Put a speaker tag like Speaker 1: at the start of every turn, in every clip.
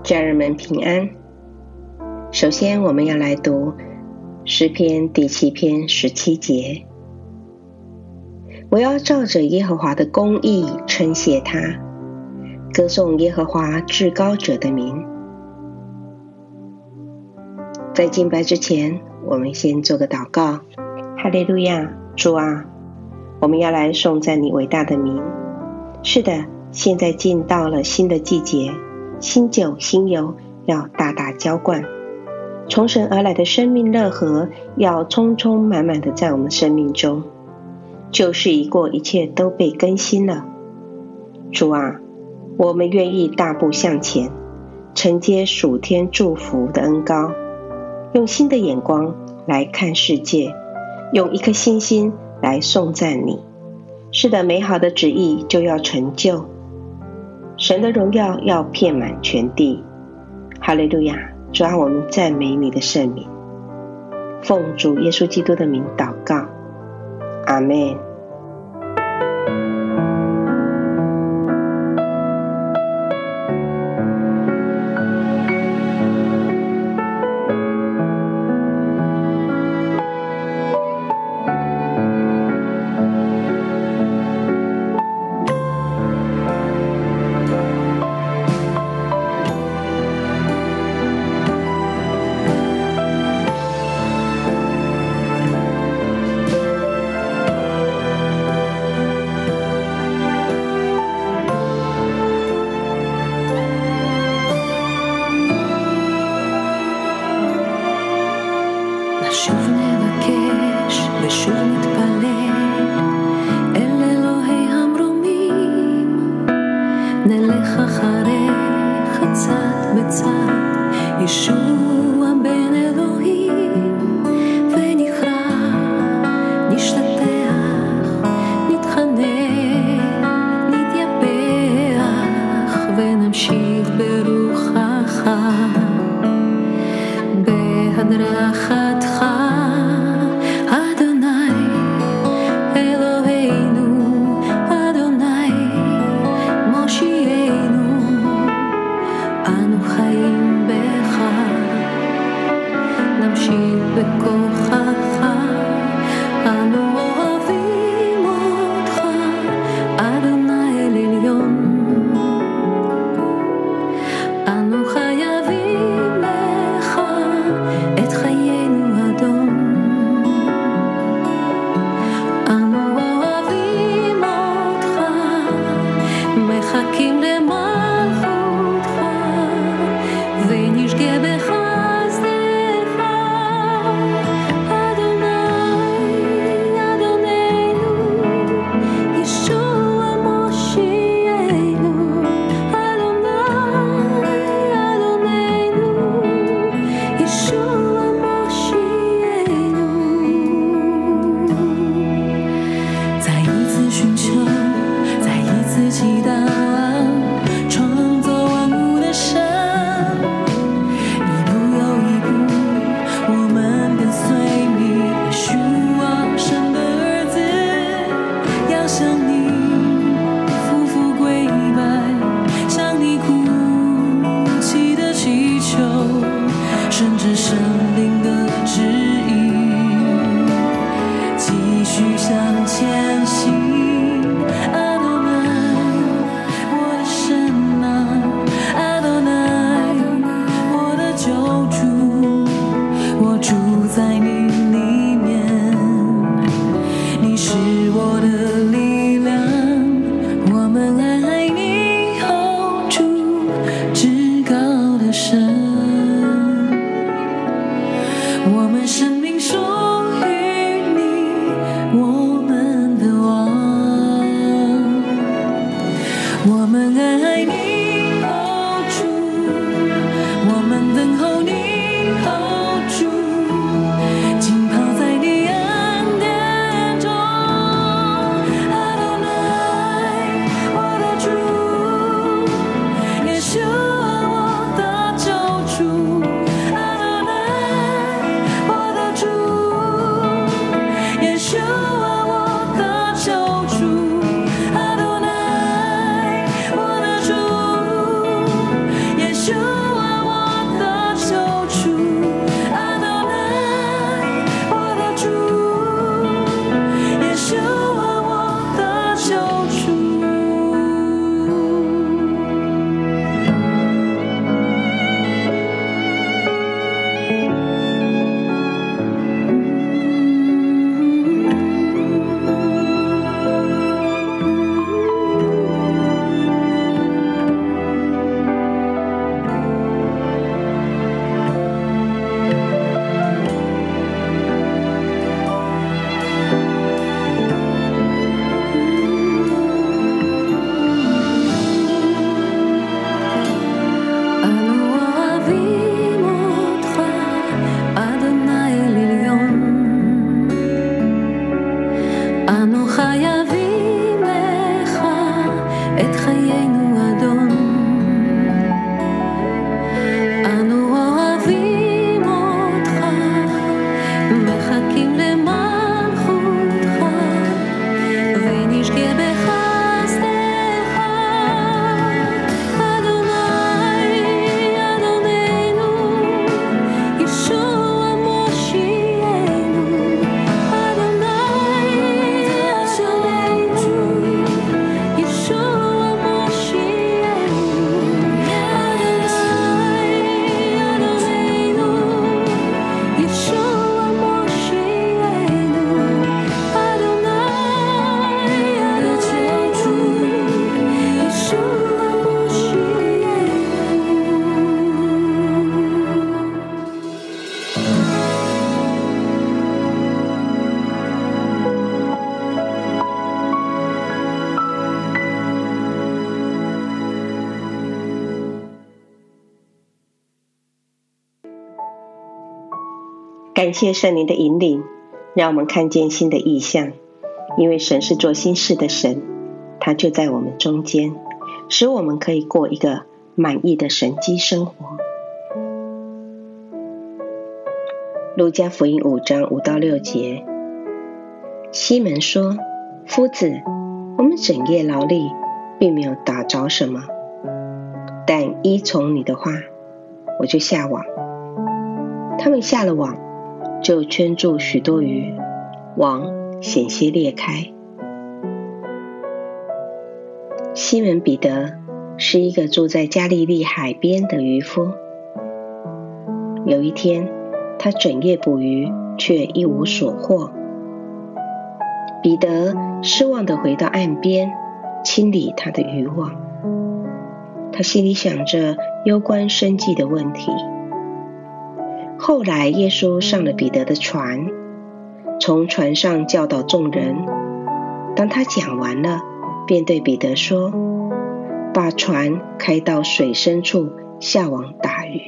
Speaker 1: 家人们平安。首先我们要来读诗篇第7篇17节。我要照着耶和华的公义称谢他，歌颂耶和华至高者的名。在敬拜之前，我们先做个祷告。哈利路亚，主啊，我们要来颂赞你伟大的名。是的，现在进到了新的季节，新酒新油要大大浇灌，从神而来的生命乐河要充充满满的在我们生命中。旧事已过，一切都被更新了。主啊，我们愿意大步向前，承接属天祝福的恩膏，用新的眼光来看世界，用一颗新心来颂赞你。是的，美好的旨意就要成就，神的荣耀要遍满全地。哈利路亚，主啊，我们赞美你的圣名，奉主耶稣基督的名祷告，阿们。
Speaker 2: שוב נבקש ושוב נתפלל אל אלוהי המרומים, נלך אחריך צד בצד, ישוע בן אלוהים, ונכרע, נשתטח, נתחנך, נתייפח, ונמשיך ברוחך בהדרכתך.
Speaker 1: 感谢圣灵的引领，让我们看见新的意象，因为神是做新事的神，他就在我们中间，使我们可以过一个满意的神迹生活。路加福音5章5到6节，西门说：夫子，我们整夜劳力，并没有打着什么，但依从你的话，我就下网。他们下了网，就圈住许多鱼，网险些裂开。西门彼得是一个住在加利利海边的渔夫。有一天，他整夜捕鱼，却一无所获。彼得失望地回到岸边，清理他的渔网。他心里想着攸关生计的问题。后来耶稣上了彼得的船，从船上教导众人。当他讲完了，便对彼得说：把船开到水深处，下网打鱼。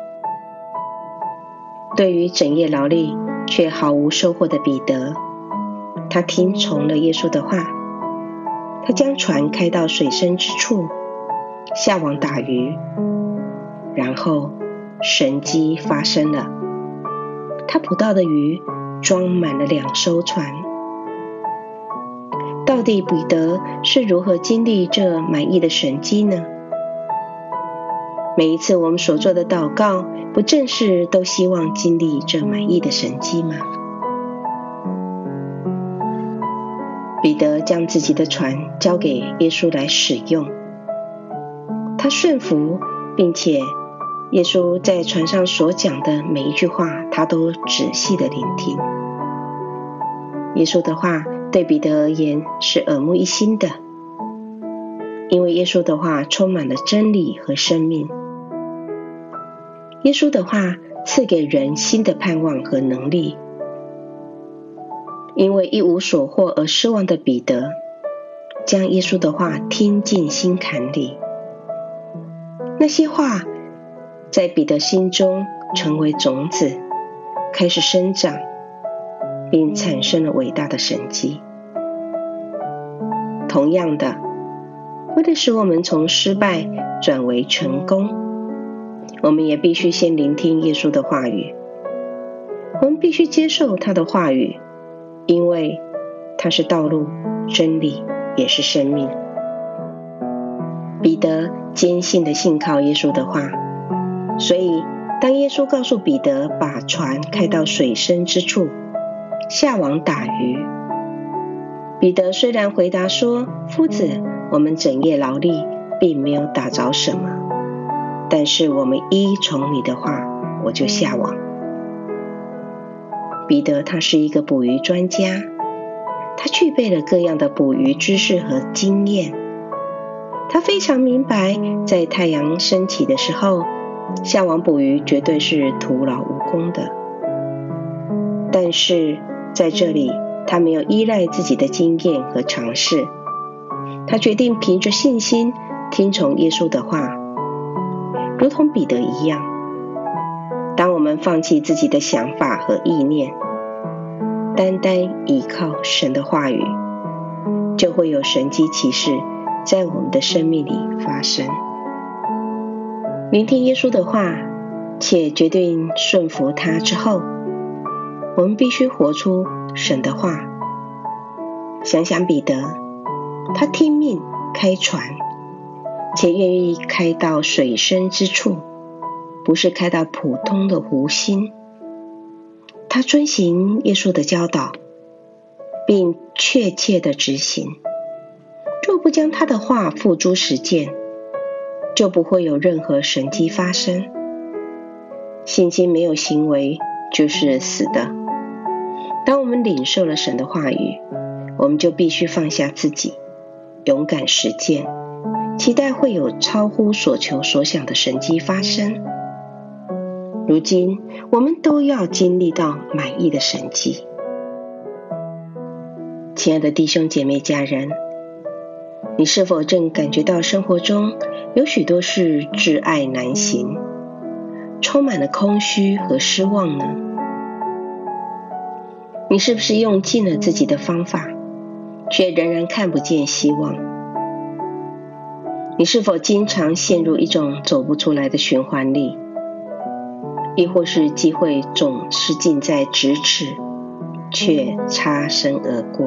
Speaker 1: 对于整夜劳力却毫无收获的彼得，他听从了耶稣的话，他将船开到水深之处，下网打鱼。然后神迹发生了，他捕到的鱼装满了2艘船。到底彼得是如何经历这满意的神迹呢？每一次我们所做的祷告，不正是都希望经历这满意的神迹吗？彼得将自己的船交给耶稣来使用，他顺服，并且耶稣在船上所讲的每一句话，他都仔细的聆听。耶稣的话对彼得而言是耳目一新的，因为耶稣的话充满了真理和生命。耶稣的话赐给人新的盼望和能力。因为一无所获而失望的彼得，将耶稣的话听进心坎里。那些话在彼得心中成为种子，开始生长，并产生了伟大的神迹。同样的，为了使我们从失败转为成功，我们也必须先聆听耶稣的话语。我们必须接受他的话语，因为他是道路、真理，也是生命。彼得坚信地信靠耶稣的话，所以当耶稣告诉彼得把船开到水深之处，下网打鱼，彼得虽然回答说：夫子，我们整夜劳力，并没有打着什么，但是我们依从你的话，我就下网。彼得他是一个捕鱼专家，他具备了各样的捕鱼知识和经验。他非常明白，在太阳升起的时候，下网捕鱼绝对是徒劳无功的。但是在这里，他没有依赖自己的经验和尝试，他决定凭着信心听从耶稣的话，如同彼得一样。当我们放弃自己的想法和意念，单单依靠神的话语，就会有神迹奇事在我们的生命里发生。聆听耶稣的话，且决定顺服他之后，我们必须活出神的话。想想彼得，他听命开船，且愿意开到水深之处，不是开到普通的湖心。他遵行耶稣的教导，并确切地执行。若不将他的话付诸实践，就不会有任何神迹发生。信心没有行为就是死的。当我们领受了神的话语，我们就必须放下自己，勇敢实践，期待会有超乎所求所想的神迹发生。如今我们都要经历到满意的神迹。亲爱的弟兄姐妹家人，你是否正感觉到生活中有许多事挚爱难行，充满了空虚和失望呢？ 你是不是用尽了自己的方法，却仍然看不见希望？你是否经常陷入一种走不出来的循环里？亦或是机会总是近在咫尺，却擦身而过？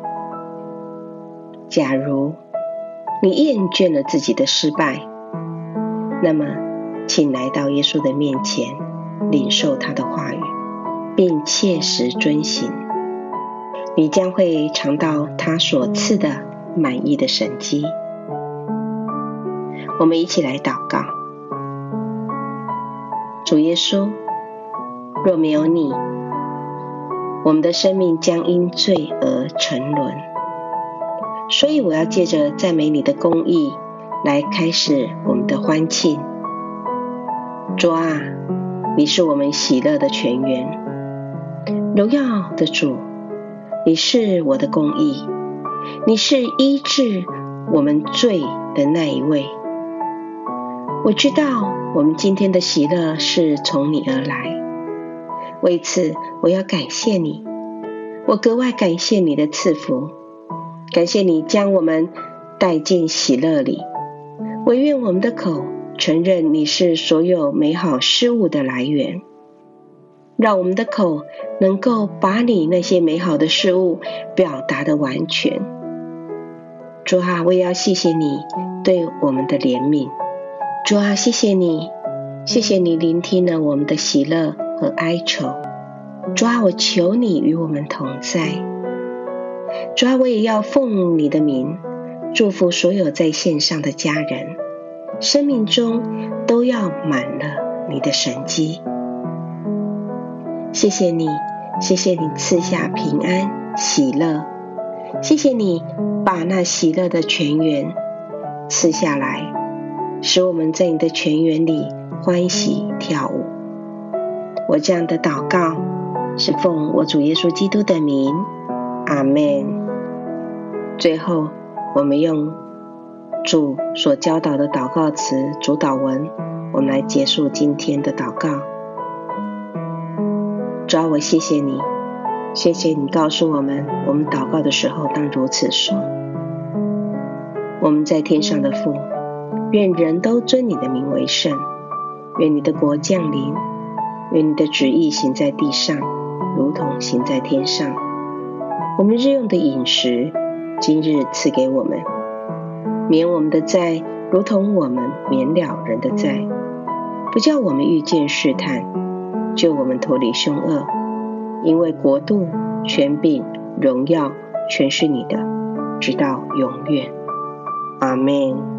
Speaker 1: 假如你厌倦了自己的失败，那么请来到耶稣的面前，领受他的话语，并切实遵行，你将会尝到他所赐的满意的神迹。我们一起来祷告。主耶稣，若没有你，我们的生命将因罪而沉沦，所以我要借着赞美你的公义来开始我们的欢庆。主啊，你是我们喜乐的泉源，荣耀的主，你是我的公义，你是医治我们罪的那一位。我知道我们今天的喜乐是从你而来，为此我要感谢你，我格外感谢你的赐福，感谢你将我们带进喜乐里。惟愿我们的口承认你是所有美好事物的来源，让我们的口能够把你那些美好的事物表达得完全。主啊，我也要谢谢你对我们的怜悯。主啊，谢谢你，谢谢你聆听了我们的喜乐和哀愁。主啊，我求你与我们同在。主啊，我也要奉你的名祝福所有在线上的家人，生命中都要满了你的神迹。谢谢你，谢谢你赐下平安喜乐，谢谢你把那喜乐的泉源赐下来，使我们在你的泉源里欢喜跳舞。我这样的祷告是奉我主耶稣基督的名，阿们。最后，我们用主所教导的祷告词主导文，我们来结束今天的祷告。主啊，我谢谢你，谢谢你告诉我们祷告的时候当如此说。我们在天上的父，愿人都尊你的名为圣，愿你的国降临，愿你的旨意行在地上，如同行在天上。我们日用的饮食，今日赐给我们，免我们的债，如同我们免了人的债，不叫我们遇见试探，救我们脱离凶恶。因为国度、权柄、荣耀，全是你的，直到永远。阿们。